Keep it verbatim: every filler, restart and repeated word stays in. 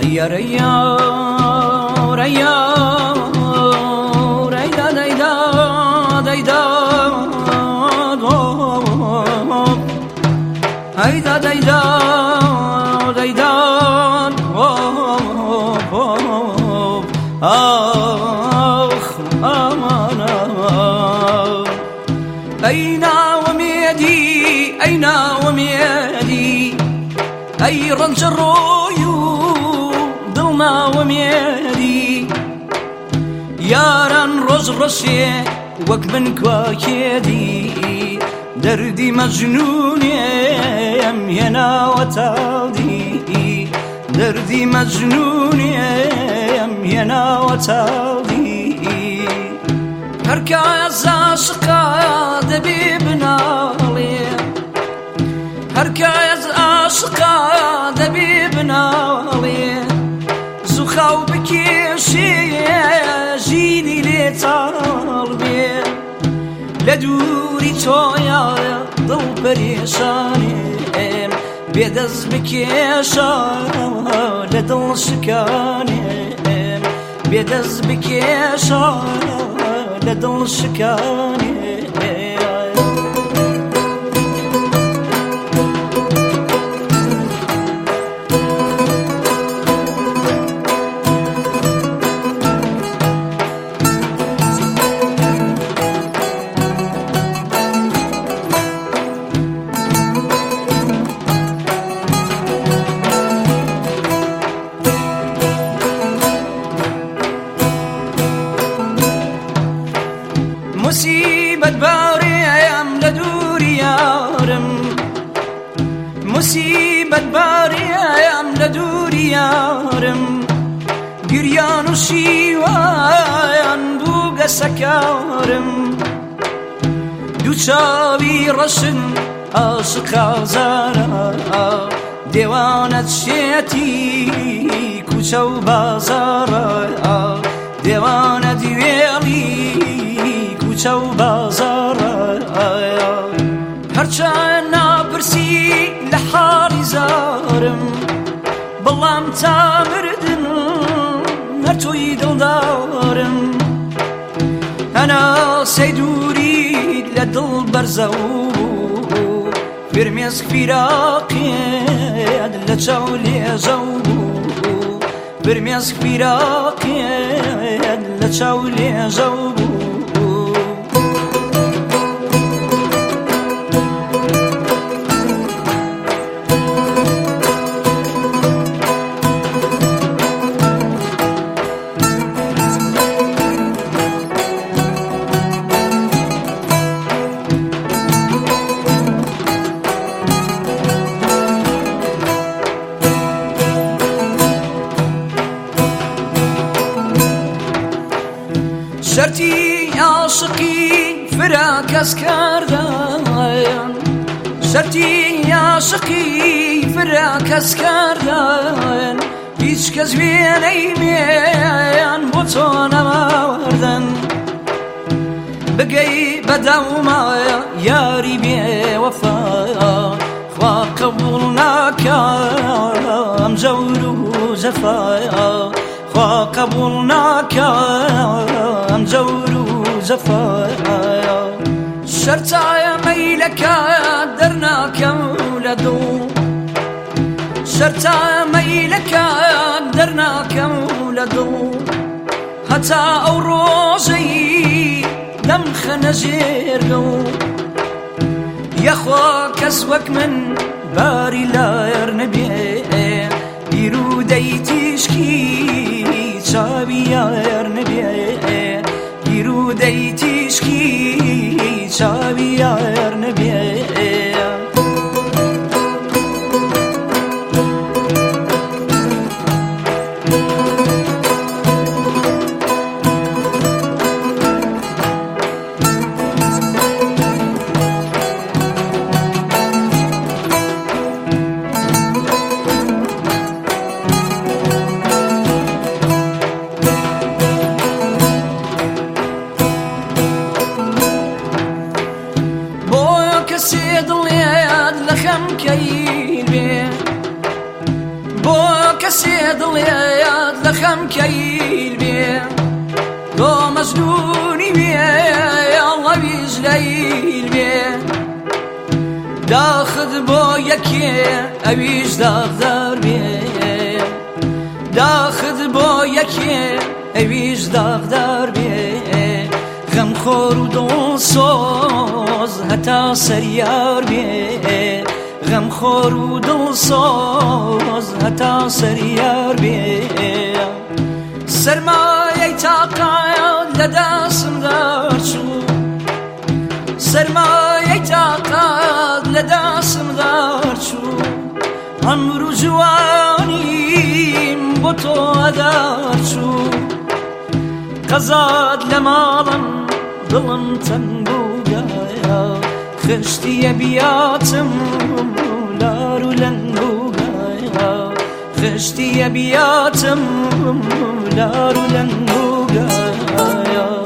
يا ريا ريا ريدا ديدا ديدا هيدا ديدا ديدا آخ أمانا أين وميدي أين وميدي أي رنج الرويو ضلنا وميدي ياران روز رسي وك من كواكيدي دردي مجنون يم ينا وتاودي دردي مجنون يم ينا وتاودي هركا زاشقا دبيبنا لي هركا زاشقا دبيبنا لي زخاو بكيشي جيني لي طالبي لدوري تويا ضل بريشاني بيدز بكيشا لدل شكاني بيدز بكيشا لدل شكاني مصيبة باري أيام لدوري يارم مصيبة باري أيام لدوري يارم قريان وشيوان بوغا سكارم دوچاوي رشن عاشق زارا ديوانت شيتي كوچا و بازارا ديوانت ويلي كوچا و بازارا هرچان نابرسي لحالي زارم بلام تامردن هرتوي دلدارم أنا سيدوري لدل برزو برميز فراقي لتشاولي زوبو برميز فراقي لتشاولي زوبو شرتي عاشقي فراكس كردان شرتي عاشقي فراكس كردان هیچ کس ویلی میان بو تو نماردن بگی بدوما یاری بی وفا خوا قبول نکم جور و جفا خوا قبول نکم جور و جفا شرطای میلک درناکم لدو شرطای میلک درناکم لدو حتی او روزی لم خنزيرو يا خوا كسوك من باري لا يرنبي يرو ديتشكي شابي يا يرنبي يرو ديتشكي شابي يا يرنبي سيد اليد لخم كيلبي بوك کەسێ دڵێت لە خەم کەیل بێ تۆ مەزنونی بێ ئەڵەویز لەیل بێ داخت بۆ یەکێ ئەویش داغدار بێ داخت بۆ یەکێ ئەویش داغدار بێ غەمخۆر و دڵسۆز هەتا سەریار بێ غەمخۆر و دڵسۆز هەتا سەریار بێ سەرمایەی تاقات لە دەستمدا چوو سەرمایەی تاقات لە دەستمدا چوو عەمر و جوانیم بۆ تۆ ئەدار چوو قەزات لە ماڵم دڵم تەنگ بووگایە خشتیە بیاتم لار و لەنگ بووگایە خشتیە بیاتم لار و لەنگ بووگایە